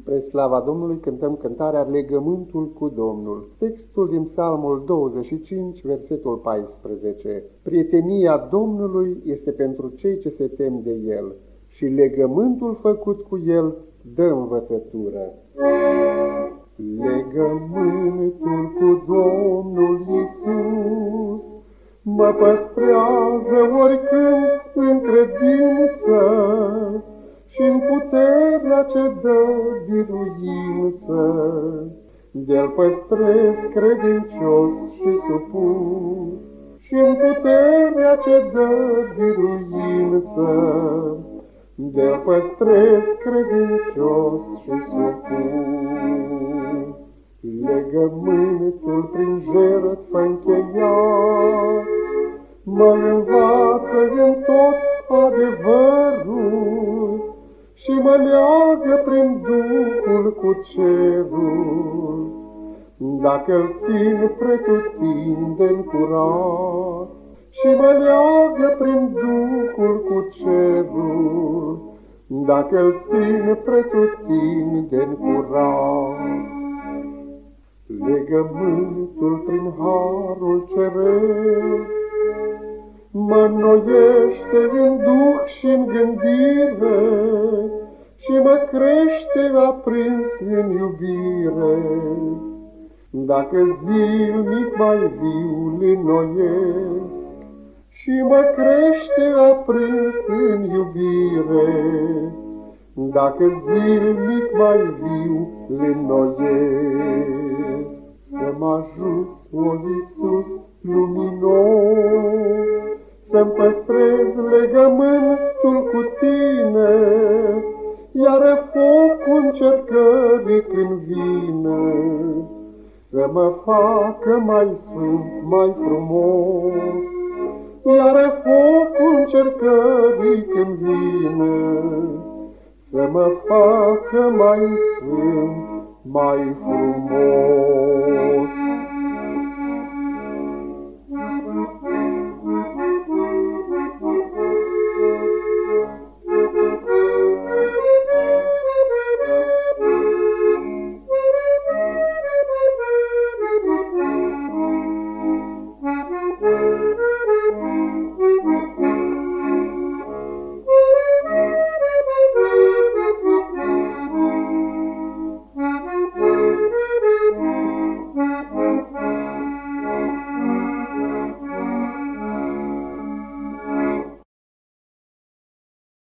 Spre slava Domnului cântăm cântarea Legământul cu Domnul. Textul din Psalmul 25, versetul 14. Prietenia Domnului este pentru cei ce se tem de El și legământul făcut cu El dă învățătură. Legământul cu Domnul Iisus mă păstrează oricând în credință și în puterea ce dă biruință. De-l păstrez credincios și supus și în puterea ce dă biruință. De-l păstrez credincios și supus. Legământul prin jertfă încheiat mă învață în tot adevărul și mă leagă prin Duhul cu cerul. Dacă-l țin pretutindeni curat și mă leagă prin Duhul cu cerul, dacă-l țin pretutindeni curat. Legământul prin harul ceresc mă înnoiește în duh și în gândire și mă crește aprins în iubire. Dacă zilnic mai viu înnoiesc și mă crește aprins în iubire, dacă zilnic mai viu înnoiesc. Să mă ajut, o Iisus luminos, să-mi păstrez legământul cu Tine, iar focul încercării când vine, să mă facă mai sfânt, mai frumos, iar focul încercării când vine, să mă facă mai sfânt, mai frumos.